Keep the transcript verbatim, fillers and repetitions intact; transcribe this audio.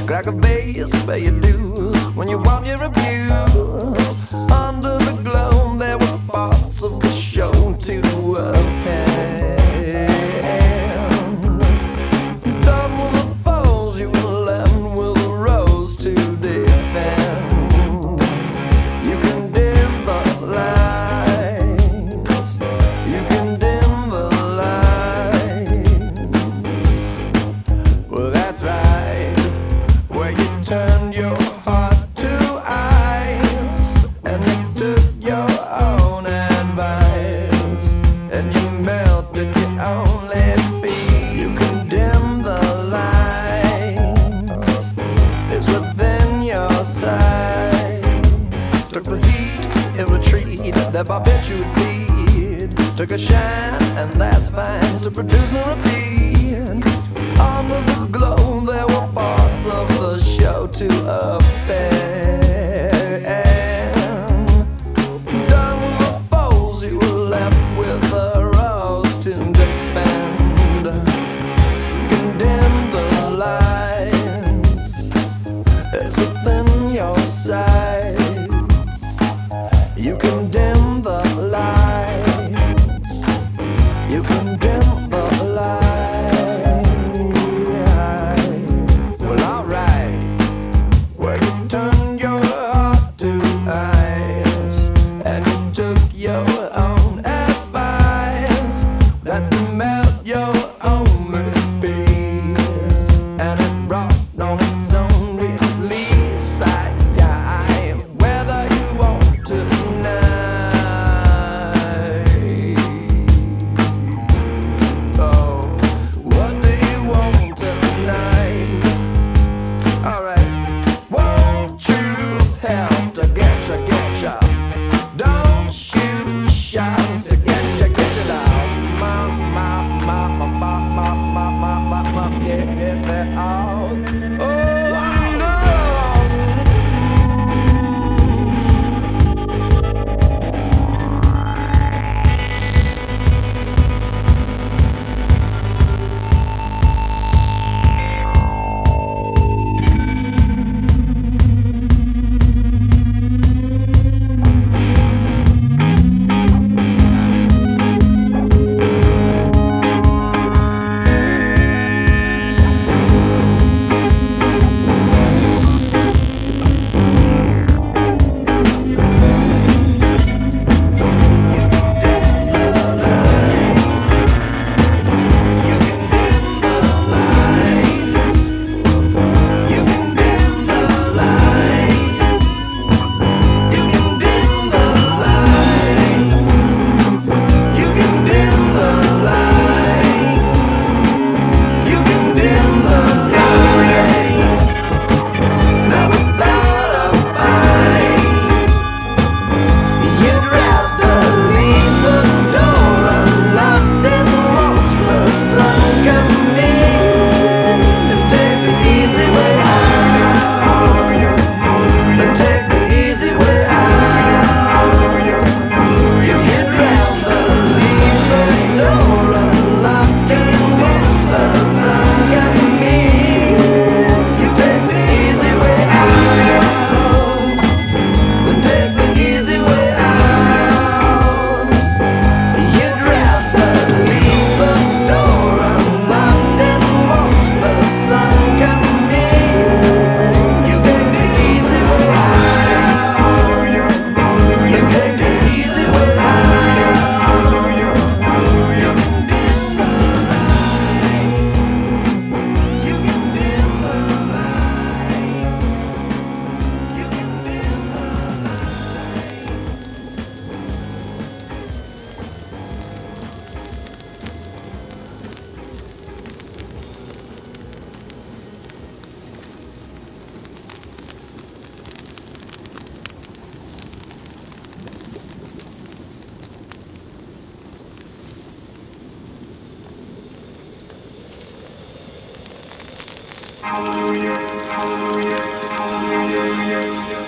Crack a base, pay your dues when you want your reviews. Under the glow, there were parts of the show to append. Done with the foes, you were left with a rose to defend. You can dim the lights, you can dim the lights. Well, that's right, where you turned your heart to ice, and you took your own advice, and you melted your only beat. You condemn the lights, it's within your sight. Took the heat in retreat that barbiturated bleed. Took a shine, and that's fine, to produce a repeat. Under the glow, there were parts of the show to append. Done with the foes, you were left with a rose to defend. You condemn the lights, it's within your sights. You condemn the lights, you condemn the lights. Well, alright, where you turned your heart to ice, and you took your own advice. That's to melt your only peace, and it brought on its own release. I, I, whether you want to deny. Oh, what do you want tonight? Alright, won't truth help to get ya, get ya? Don't shoot shots to get ya, get ya down. Ma, ma, ma, ma, ma, ma, ma, ma, ma, ma, yeah, yeah, they're all. Oh, no. Hallelujah, hallelujah, hallelujah.